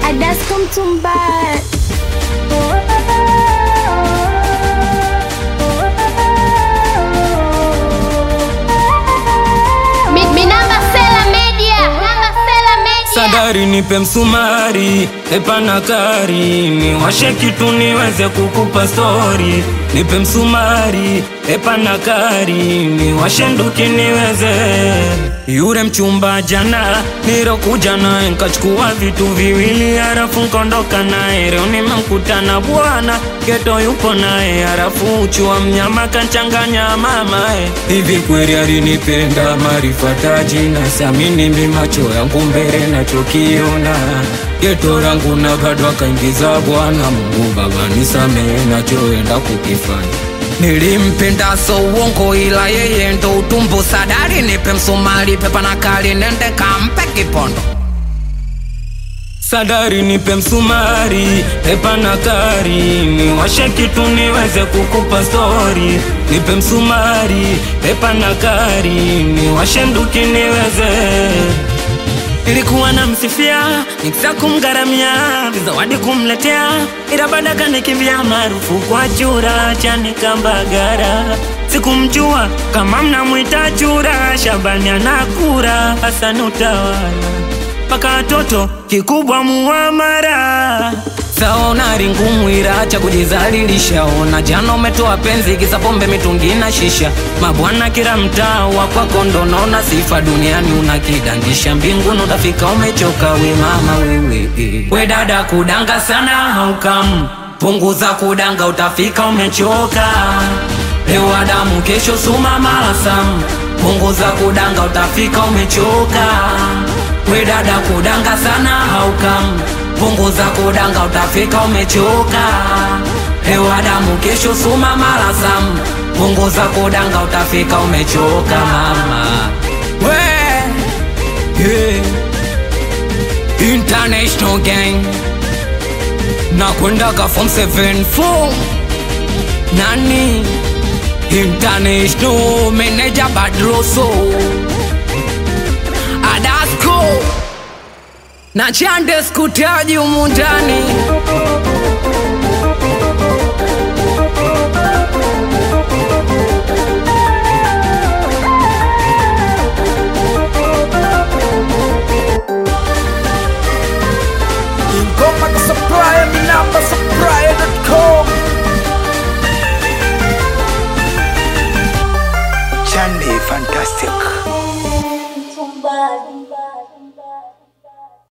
Adasko Mtumba. Sadari nipe msumari, epa na kari, niwashe kitu niweze kukupa story. Nipe msumari, epa na kari, niwashe nduki niweze. Yure mchumba jana, nirokuja nae, nkachukua vitu viwili harafu nkondoka nae. Leo nimemkuta na bwana, geto yupo nae, harafu uchua mnyama kanchanganya mamae. Hivi kweli alinipenda marifataji na samini mimacho yangu mbele na chokiona. Geto rangu na bado akaingiza bwana. Mungu baba nisamehe nachoenda kukifanya. Nilimpenda so uongo ila yeye ndo utumbo. Sadari nipe msumari, pepa na kali, nende kampe kipondo. Sadari nipe msumari, pepa na kari, niwashe kitu niweze kukupa story. Nipe msumari, pepa na kari, niwashe nduki niweze. Nilikuwa na msifia, nikisa kumgaramia, vizawadi kumletea, ila badaka nikimbia maarufu kwa chura, chani kambagara. Sikumjua kama mnamuita chura, Shabani anakura, Hassan utawala, paka toto kikubwa muamara. Saona ringumu iracha kujizalilisha. Ona jana umetoa penzi kisa pombe mitungi na shisha. Mabwana kila mtaa wakwa kondo naona sifa. Duniani unakidandisha, mbinguni utafika umechoka we mama wewe. We dada kudanga sana haukamu, punguza kudanga utafika umechoka. Leo Adamu kesho Suma Malasamu, punguza kudanga utafika umechoka. We dada kudanga sana haukamu, punguza kudanga utafika umechoka. Leo Adamu kesho Suma Malasamu, punguza kudanga utafika umechoka mama. We yeah. International gang nakwenda ka form 7-4 nani International manager Badroso Adasko na Chande skutaji umundani.